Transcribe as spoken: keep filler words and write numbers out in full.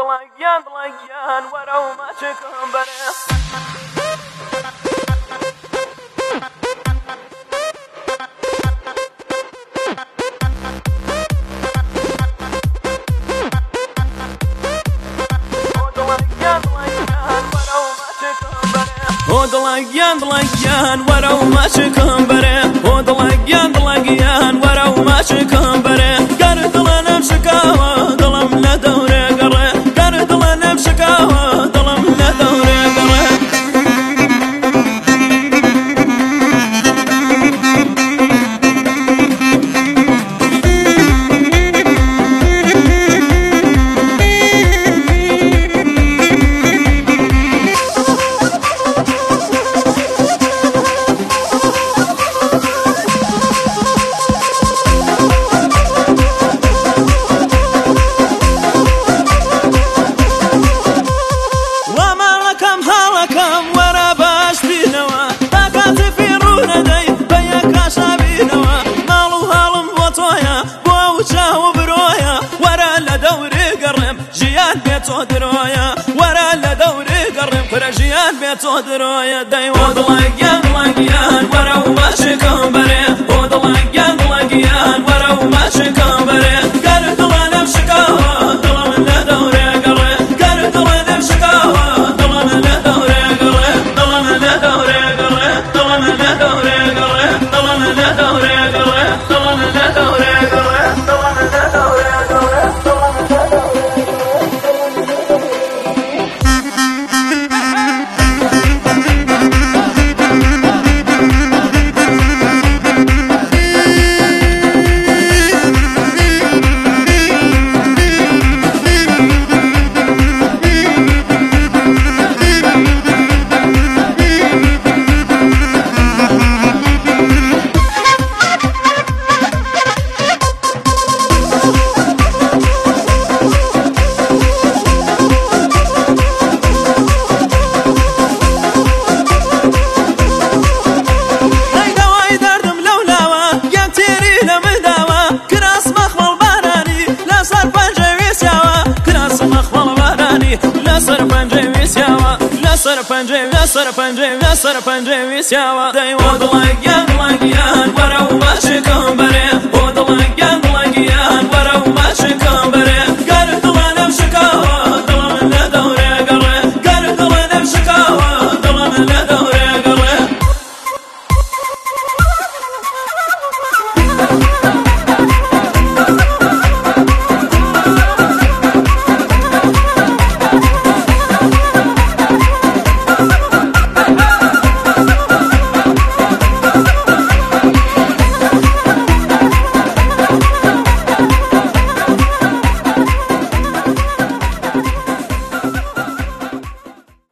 دڵەگیان دڵەگیان وەرە و ماچێکم بەرێ O دڵەگیان دڵەگیان وەرە و ماچێکم بەرێ O دڵەگیان دڵەگیان وەرە و ماچێکم بەرێ گەر دڵە نەم شکاوە دڵم لە دەورێ گەڕێ گەر دڵە نەم شکاوە دڵم لە دەورێ گەڕێ وەرە لە دەورێ گەڕێم کورە ژیان بێت تۆ درۆیە دەی وە دڵەگیان دڵەگیان وەرە و ماچێکم بەرێ وە دڵەگیان دڵەگیان وەرە و ماچێکم بەرێ گەر دڵە نەم شکاوە دڵم لە دەورێ گەڕێ گەر دڵە نەم شکاوە دڵم لە دەورێ گەڕێ دڵم لە دەورێ گەڕێ دڵم لە دەورێ گەڕێ دڵم لە دەورێ گەڕێ دڵم لە دەورێ گەڕێ دڵم لە دەورێ گەڕێ لەسەر پەنجەی ویسیاوە لەسەر پەنجەی لەسەر پەنجەی لەسەر پەنجەی ویسیاوە دەی وە دڵەگیان دڵەگیان وەرە و ماچێکم بەرێ وە دڵەگیان دڵەگیان وەرە و ماچێکم بەرێ